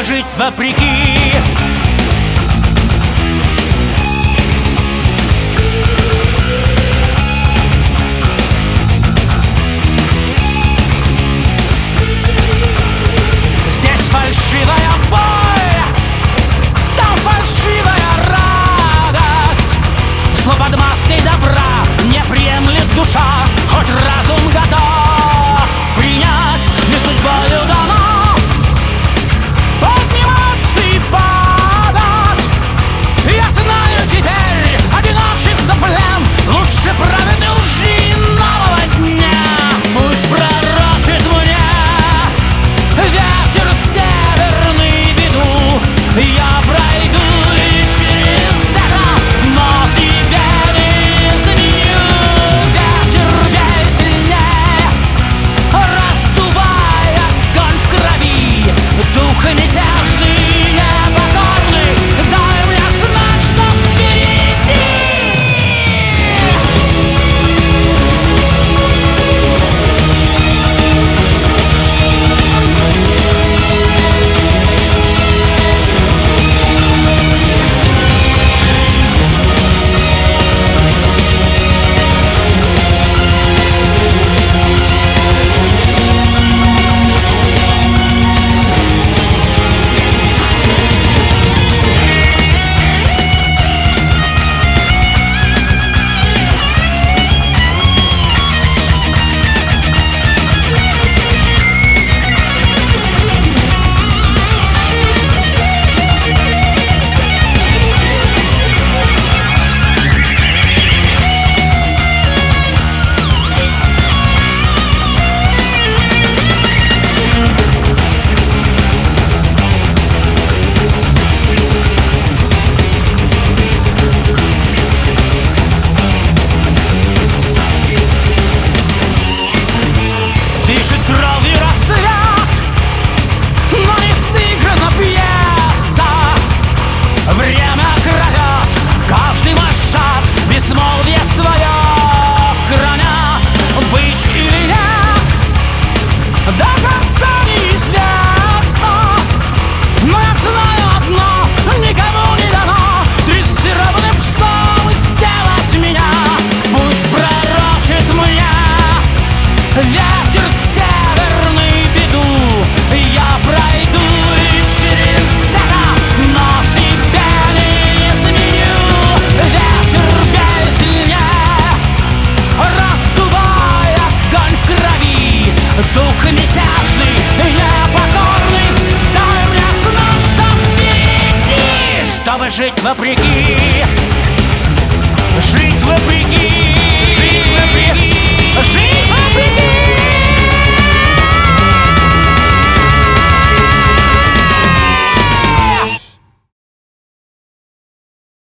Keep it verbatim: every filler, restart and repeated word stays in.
чтобы жить вопреки. Здесь фальшивая боль, там фальшивая радость. Зло под маской добра не приемлет душа, хоть разум готов принять, не судьбою дано подниматься и падать. Я знаю теперь, одиночество плен лучше праведной лжи нового дня. Пусть пророчит мне ветер северный беду, я пройду и через это, но себе не изменю. Ветер бей сильнее, раздувая огонь в крови. Дух мятежный, непокорный, дай мне знать, что впереди. Дышит кровью рассвет, но не сыграна пьеса. Время кровет каждый мой шаг, безмолвие свое храня. Быть или нет, до конца неизвестно, но я знаю одно, никому не дано дрессированным псом сделать меня. Пусть пророчит мне ветер северный беду, я пройду и через это, но себе не изменю. Ветер бей сильнее, раздувая огонь в крови. Дух мятежный, непокорный, дай мне знать, что впереди, чтобы жить вопреки. Жить вопреки, жить вопреки, жить вопреки.